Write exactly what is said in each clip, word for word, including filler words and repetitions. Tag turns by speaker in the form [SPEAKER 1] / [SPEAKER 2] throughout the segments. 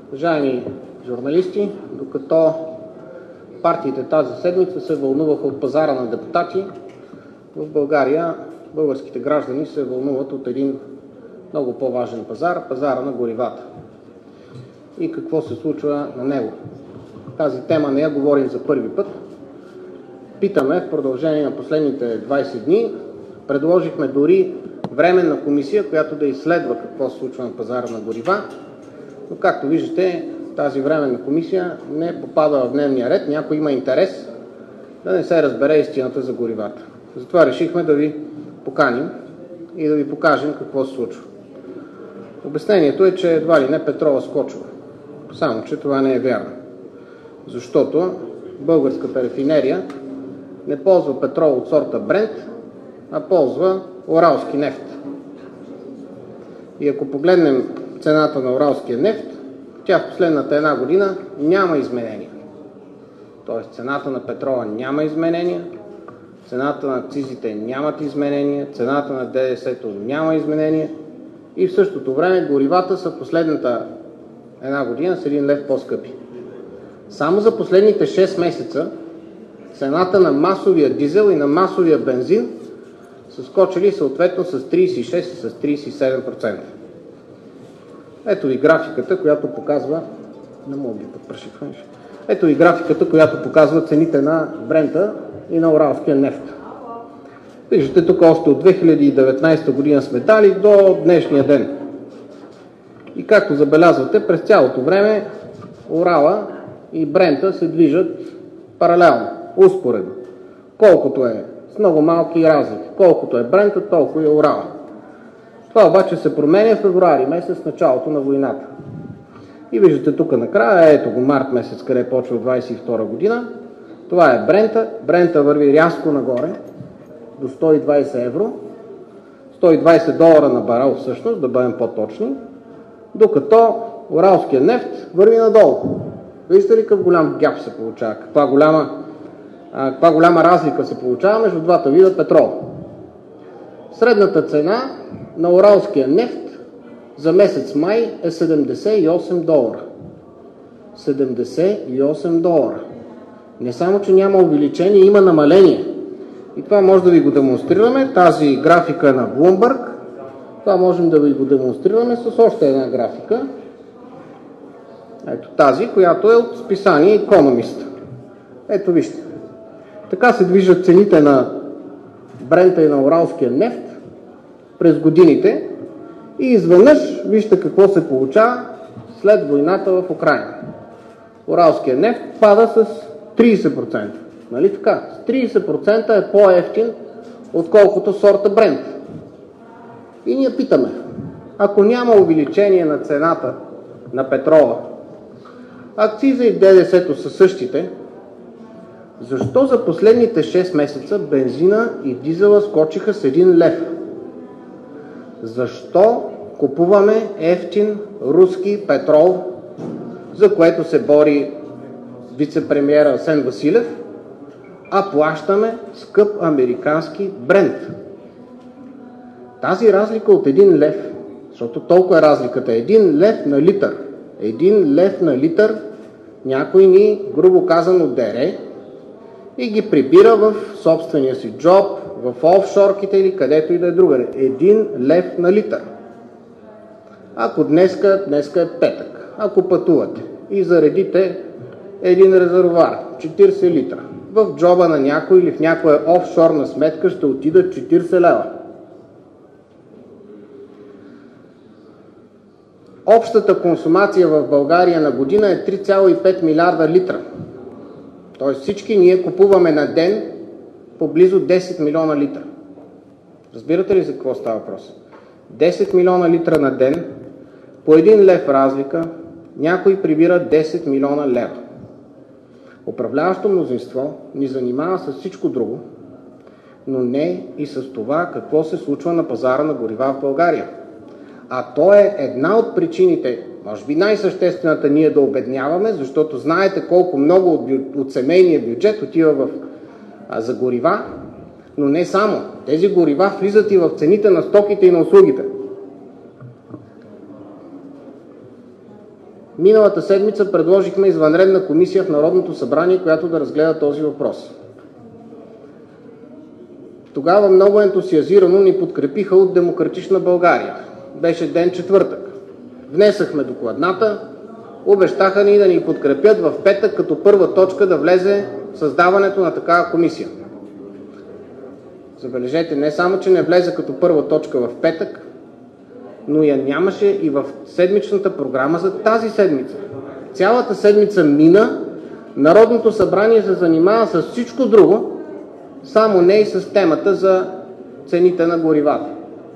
[SPEAKER 1] Уважаеми журналисти, докато партиите тази седмица се вълнуваха от пазара на депутати, в България българските граждани се вълнуват от един много по-важен пазар – пазара на горивата. И какво се случва на него? Тази тема не я говорим за първи път. Питаме в продължение на последните двайсет дни. Предложихме дори временна комисия, която да изследва какво се случва на пазара на горива, но както виждате, тази временна комисия не попада в дневния ред. Някой има интерес да не се разбере истината за горивата. Затова решихме да ви поканим и да ви покажем какво се случва. Обяснението е, че едва ли не петрола скочва. Само че това не е вярно. Защото българската рафинерия не ползва петрол от сорта Брент, а ползва уралски нефт. И ако погледнем цената на уралския нефт, тя в последната една година няма изменения. Тоест цената на петрола няма изменения, цената на акцизите нямат изменения, цената на ДДС-то няма изменения и в същото време горивата са в последната една година с един лев по-скъпи. Само за последните шест месеца цената на масовия дизел и на масовия бензин са скочили съответно с трийсет и шест и с трийсет и седем процента. Ето ви графиката, която показва не мога да подпрашиваш. Ето ви графиката, която показва цените на Брента и на уралския нефт. Виждате, тук още от две хиляди и деветнадесета година сме дали до днешния ден. И както забелязвате, през цялото време Урала и Брента се движат паралелно, успоредно. Колкото е с много малки разлики. Колкото е Брента, толкова е Урала. Това обаче се променя в февруари месец, началото на войната. И виждате тук накрая, ето го март месец, къде почва двайсет и втора година. Това е Брента. Брента върви рязко нагоре до сто и двайсет евро. сто и двайсет долара на барел всъщност, да бъдем по-точни. Докато уралския нефт върви надолу. Виждате ли какъв голям гяп се получава? Каква голяма, а, каква голяма разлика се получава между двата вида петрол. Средната цена на уралския нефт за месец май е седемдесет и осем долара. седемдесет и осем долара. Не само, че няма увеличение, има намаление. И това може да ви го демонстрираме. Тази графика е на Bloomberg. Това можем да ви го демонстрираме с още една графика. Ето тази, която е от списание Economist. Ето вижте. Така се движат цените на Брента и на уралския нефт през годините и изведнъж вижте какво се получава след войната в Украйна. Уралския нефт пада с трийсет процента. Нали така? С трийсет процента е по-евтин, отколкото сорта Брент. И ние питаме, ако няма увеличение на цената на петрола, акциза и ДДС-то са същите, защо за последните шест месеца бензина и дизела скочиха с един лев? Защо купуваме евтин руски петрол, за което се бори вице-премиера Асен Василев, а плащаме скъп американски Брент? Тази разлика от един лев, защото толкова е разликата, един лев на литър, един лев на литър някой ни, грубо казано, дере и ги прибира в собствения си джоб, в офшорките или където и да е другаде. Един лев на литър. Ако днеска, днеска е петък, ако пътувате и заредите един резервоар, четирийсет литра, в джоба на някой или в някоя офшорна сметка ще отидат четирийсет лева. Общата консумация в България на година е три цяло и пет милиарда литра. Тоест всички ние купуваме на ден по близо десет милиона литра. Разбирате ли за какво става въпрос? десет милиона литра на ден, по един лев разлика, някой прибира десет милиона лева. Управляващо мнозинство ни занимава с всичко друго, но не и с това какво се случва на пазара на горива в България. А то е една от причините, може би най-съществената, ние да обедняваме, защото знаете колко много от, бю... от семейния бюджет отива в, а, за горива, но не само. Тези горива влизат и в цените на стоките и на услугите. Миналата седмица предложихме извънредна комисия в Народното събрание, която да разгледа този въпрос. Тогава много ентусиазирано ни подкрепиха от Демократична България. Беше ден четвъртък. Внесахме докладната, обещаха ни да ни подкрепят в петък като първа точка да влезе създаването на такава комисия. Забележете, не само, че не влезе като първа точка в петък, но я нямаше и в седмичната програма за тази седмица. Цялата седмица мина, Народното събрание се занимава с всичко друго, само не и с темата за цените на горивата.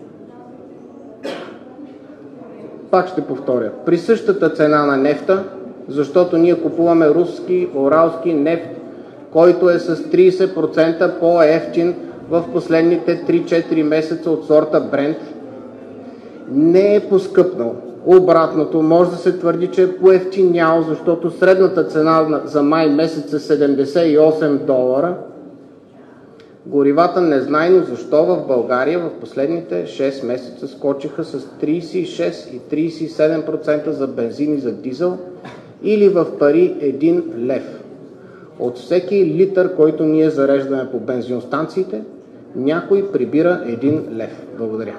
[SPEAKER 1] Пак ще повторя, при същата цена на нефта, защото ние купуваме руски, уралски нефт, който е с трийсет процента по-евтин в последните три-четири месеца от сорта Brent, не е поскъпнал. Обратното, може да се твърди, че е поевтинял, защото средната цена за май месец е седемдесет и осем долара. Горивата незнайно защо в България в последните шест месеца скочиха с трийсет и шест и трийсет и седем процента за бензин и за дизел, или в пари един лев. От всеки литър, който ние зареждаме по бензиностанциите, някой прибира един лев. Благодаря.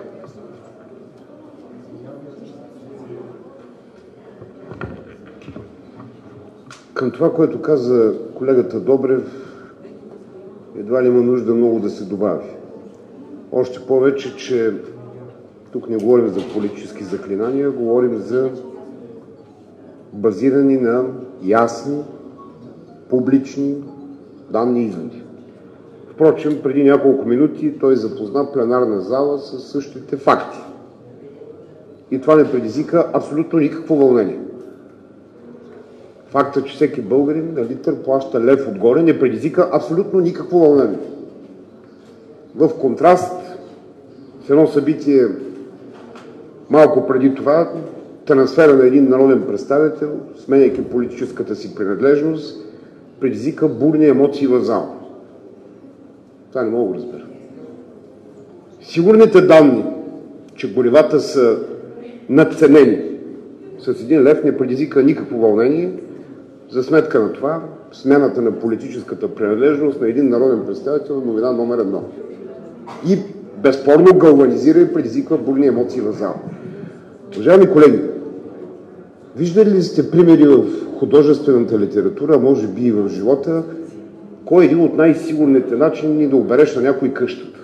[SPEAKER 2] Към това, което каза колегата Добрев, едва ли има нужда много да се добави. Още повече, че тук не говорим за политически заклинания, говорим за базирани на ясни, публични данни и изводи. Впрочем, преди няколко минути той запозна пленарна зала с същите факти. И това не предизвика абсолютно никакво вълнение. Факта, че всеки българин на литър плаща лев отгоре, не предизвика абсолютно никакво вълнение. В контраст с едно събитие малко преди това, трансфера на един народен представител, сменяйки политическата си принадлежност, предизвика бурни емоции в зала. Това не мога да разбера. Сигурните данни, че горивата са надценени с един лев, не предизвика никакво вълнение. За сметка на това, смяната на политическата принадлежност на един народен представител е новина номер едно. И безспорно галванизира и предизвиква бурни емоции в зала. Уважаеми колеги, виждали ли сте примери в художествената литература, може би и в живота, кой е един от най-сигурните начини да обереш на някой къщата?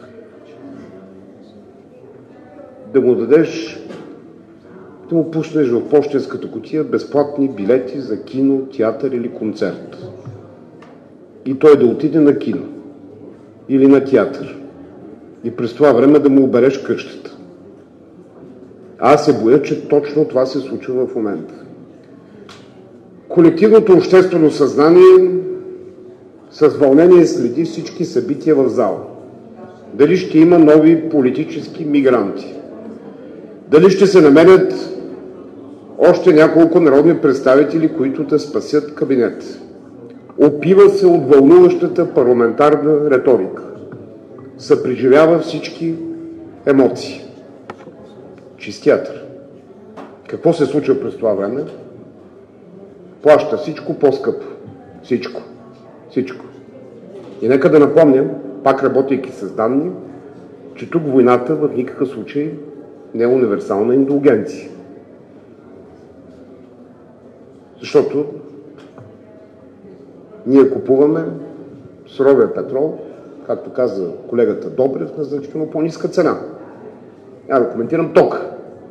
[SPEAKER 2] Да му дадеш, да му пуснеш в пощенската кутия безплатни билети за кино, театър или концерт. И той да отиде на кино или на театър. И през това време да му обереш къщата. Аз се боя, че точно това се случва в момента. Колективното обществено съзнание с вълнение следи всички събития в зала. Дали ще има нови политически мигранти? Дали ще се намерят още няколко народни представители, които да спасят кабинет? Опива се от вълнуващата парламентарна риторика. Съпреживява всички емоции. Чист театър. Какво се случва през това време? Плаща всичко по-скъпо. Всичко. Всичко. И нека да напомням, пак работейки с данни, че тук войната в никакъв случай не е универсална индулгенция. Защото ние купуваме суровия петрол, както каза колегата Добрев, на значително по-ниска цена. Няма да коментирам тока.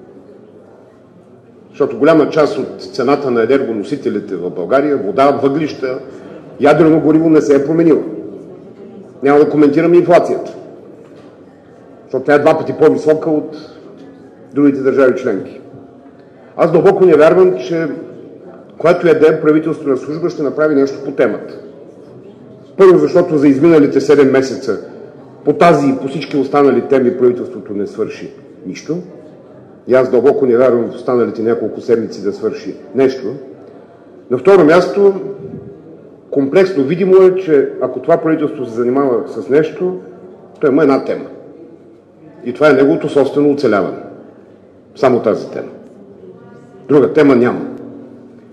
[SPEAKER 2] Защото голяма част от цената на енергоносителите в България, вода, въглища, ядрено гориво не се е променила. Няма да коментирам инфлацията. Защото тя е два пъти по-висока от другите държави членки. Аз дълбоко не вярвам, че което е да е правителство на служба ще направи нещо по темата. Първо, защото за изминалите седем месеца по тази и по всички останали теми правителството не свърши нищо. И аз дълбоко не вярвам в останалите няколко седмици да свърши нещо. На второ място, комплексно видимо е, че ако това правителство се занимава с нещо, то има една тема. И това е неговото собствено оцеляване. Само тази тема. Друга тема няма.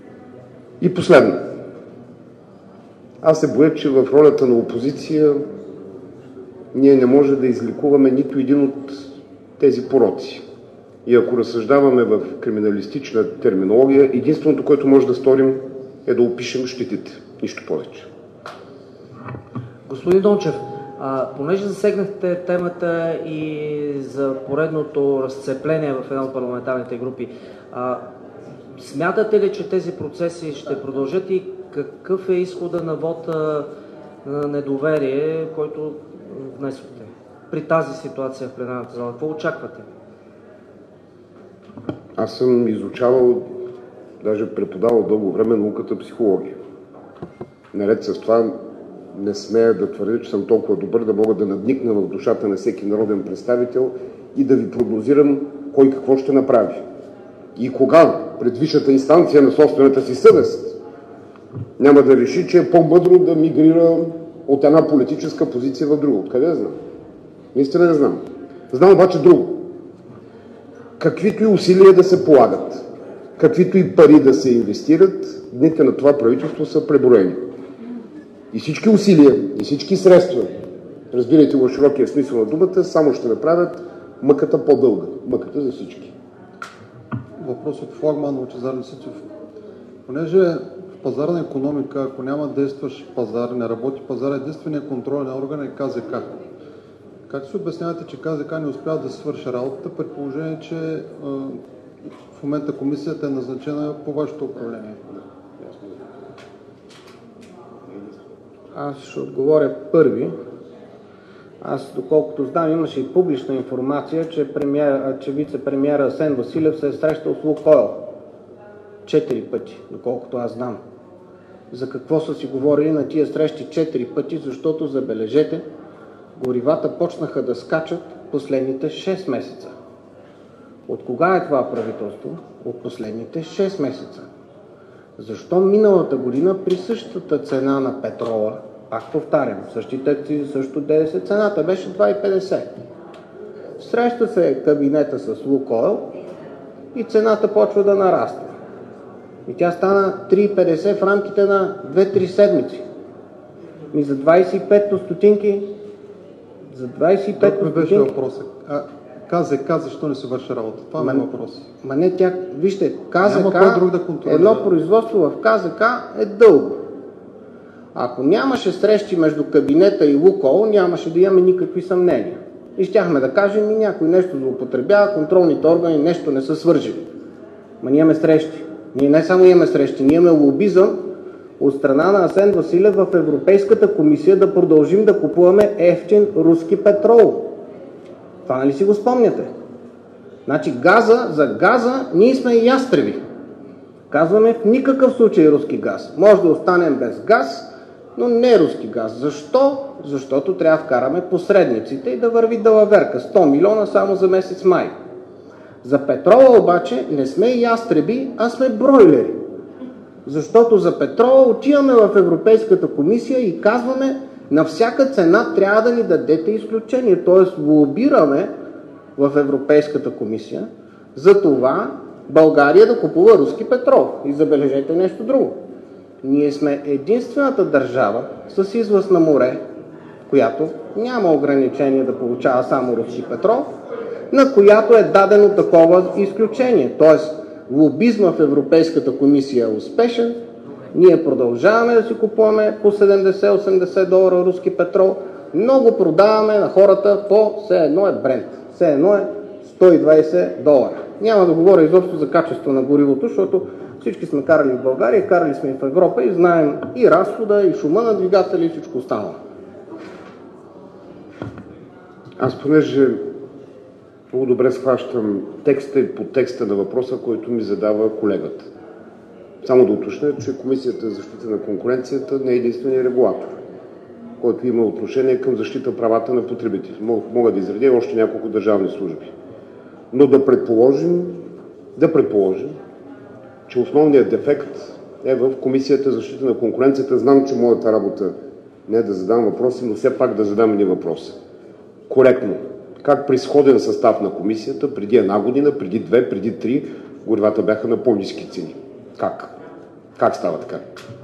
[SPEAKER 2] И последно. Аз се боя, че в ролята на опозиция ние не може да излекуваме нито един от тези пороци. И ако разсъждаваме в криминалистична терминология, единственото, което може да сторим, е да опишем щетите. Нищо повече.
[SPEAKER 3] Господин Дончев, а, понеже засегнахте темата и за поредното разцепление в една от парламентарните групи, а, смятате ли, че тези процеси ще продължат и какъв е изхода на вота на недоверие, който внесохте при тази ситуация в пленарната зала? Какво очаквате?
[SPEAKER 2] Аз съм изучавал, даже преподавал дълго време науката психология. Наред с това не смея да твърдя, че съм толкова добър да мога да надникна в душата на всеки народен представител и да ви прогнозирам кой какво ще направи. И кога пред висшата инстанция на собствената си съвест няма да реши, че е по-мъдро да мигрира от една политическа позиция в друга. Откъде да знам? Наистина не знам. Знам обаче друго. Каквито и усилия да се полагат, каквито и пари да се инвестират, дните на това правителство са преброени. И всички усилия, и всички средства, разбирайте го широкия смисъл на думата, само ще направят мъката по-дълга. Мъката за всички.
[SPEAKER 4] Въпрос от форма на Лъчезар Лисицов. Понеже в пазарна икономика, ако няма действащ пазар, не работи пазар, единственият контролен орган е КЗК. Как се обяснявате, че КЗК не успява да свърши работата, при положение, че а, в момента комисията е назначена по вашето управление?
[SPEAKER 1] Аз ще отговоря първи. Аз, доколкото знам, имаше и публична информация, че, премиер, че вице-премиера Асен Василев се е срещал с Лукойл четири пъти, доколкото аз знам. За какво са си говорили на тия срещи четири пъти, защото, забележете, горивата почнаха да скачат последните шест месеца. От кога е това правителство? От последните шест месеца. Защо миналата година при същата цена на петрола, пак повтарям, същите акцизи, също ДДС, цената беше два и петдесет. Среща се кабинета с Лукойл и цената почва да нараства. И тя стана три и петдесет в рамките на две-три седмици. И за двадесет и пет стотинки за двадесет и пет
[SPEAKER 4] стотинки... Това беше въпросът. А КЗК защо не се върши работа? Това е въпрос.
[SPEAKER 1] Ма не тя... Вижте, КЗК...
[SPEAKER 4] Да
[SPEAKER 1] едно производство в КЗК е дълго. Ако нямаше срещи между кабинета и Лукойл, нямаше да имаме никакви съмнения. И щяхме да кажем, и някой нещо злоупотребява, контролните органи нещо не са свържили. Ма ние имаме срещи. Ние не само имаме срещи, ние имаме лобизъм от страна на Асен Василев в Европейската комисия да продължим да купуваме ефтин руски петрол. Това нали си го спомняте? Значи газа, за газа ние сме ястреби. Казваме в никакъв случай руски газ. Може да останем без газ, но не руски газ. Защо? Защото трябва да вкараме посредниците и да върви далаверка. сто милиона само за месец май. За петрола обаче не сме ястреби, а сме бройлери. Защото за петрола отиваме в Европейската комисия и казваме, на всяка цена трябва да ни дадете изключение. Т.е. лобираме в Европейската комисия за това България да купува руски петрол. И забележете нещо друго. Ние сме единствената държава с излъз на море, която няма ограничение да получава само руски петрол, на която е дадено такова изключение. Тоест, лобизма в Европейската комисия е успешен, ние продължаваме да си купуваме по седемдесет-осемдесет долара руски петрол, много продаваме на хората по все едно е Брент, все едно е сто и двадесет долара. Няма да говоря изобщо за качество на горивото, защото всички сме карали в България, карали сме и в Европа и знаем и разхода, и шума на двигатели и всичко останало.
[SPEAKER 2] Аз понеже много добре схващам текста и подтекста на въпроса, който ми задава колегата. Само да уточня, че Комисията за защита на конкуренцията не е единственият регулатор, който има отношение към защита правата на потребителите. Мога да изредя още няколко държавни служби. Но да предположим, да предположим, че основният дефект е в Комисията за защита на конкуренцията. Знам, че моята работа не е да задам въпроси, но все пак да задам един въпрос. Коректно. Как при сходен състав на комисията, преди една година, преди две, преди три, горивата бяха на по-ниски цени? Как? Как става така?